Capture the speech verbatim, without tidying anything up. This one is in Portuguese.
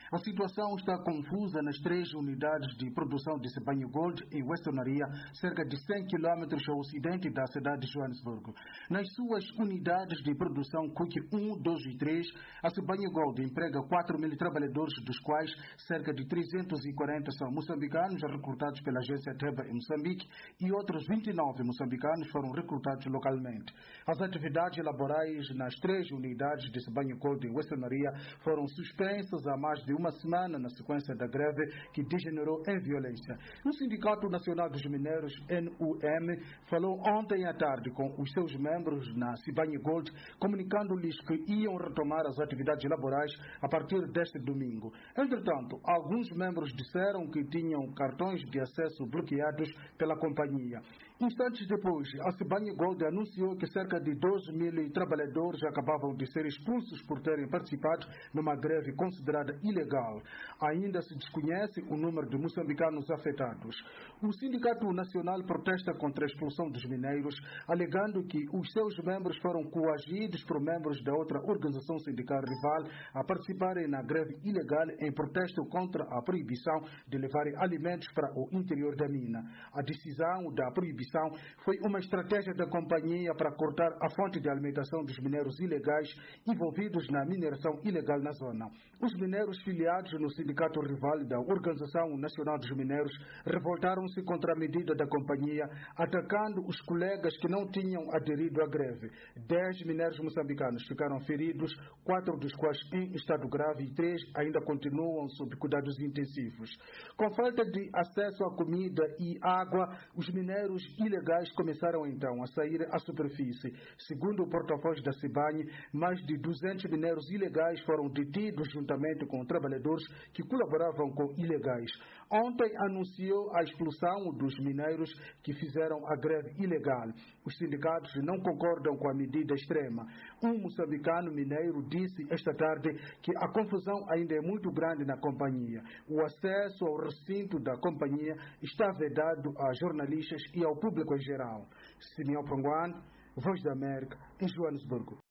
A situação está confusa nas três unidades de produção de Sibanye Gold em Westonaria, cerca de cem quilômetros ao ocidente da cidade de Joanesburgo. Nas suas unidades de produção Quick um, dois e três, a Sibanye Gold emprega quatro mil trabalhadores, dos quais cerca de trezentos e quarenta são moçambicanos recrutados pela agência Teba em Moçambique e outros vinte e nove moçambicanos foram recrutados localmente. As atividades laborais nas três unidades de Sibanye Gold em Westonaria foram suspensas há mais de uma semana na sequência da greve que degenerou em violência. O Sindicato Nacional dos Mineiros, N U M, falou ontem à tarde com os seus membros na Sibanye Gold, comunicando-lhes que iam retomar as atividades laborais a partir deste domingo. Entretanto, alguns membros disseram que tinham cartões de acesso bloqueados pela companhia. Instantes depois, a Sibanye Gold anunciou que cerca de doze mil trabalhadores acabavam de ser expulsos por terem participado numa greve considerada ilegal. Ainda se desconhece o número de moçambicanos afetados. O Sindicato Nacional protesta contra a expulsão dos mineiros, alegando que os seus membros foram coagidos por membros da outra organização sindical rival a participarem na greve ilegal em protesto contra a proibição de levarem alimentos para o interior da mina. A decisão da proibição foi uma estratégia da companhia para cortar a fonte de alimentação dos mineiros ilegais envolvidos na mineração ilegal na zona. Os mineiros filiados no sindicato rival da Organização Nacional dos Mineiros revoltaram-se contra a medida da companhia, atacando os colegas que não tinham aderido à greve. Dez mineiros moçambicanos ficaram feridos, quatro dos quais em estado grave e três ainda continuam sob cuidados intensivos. Com falta de acesso à comida e água, os mineiros ilegais começaram então a sair à superfície. Segundo o porta-voz da Sibanye, mais de duzentos mineiros ilegais foram detidos juntamente com trabalhadores que colaboravam com ilegais. Ontem anunciou a expulsão dos mineiros que fizeram a greve ilegal. Os sindicatos não concordam com a medida extrema. Um moçambicano mineiro disse esta tarde que a confusão ainda é muito grande na companhia. O acesso ao recinto da companhia está vedado a jornalistas e ao público em geral. Simeão Panguan, Voz da América, em Joanesburgo.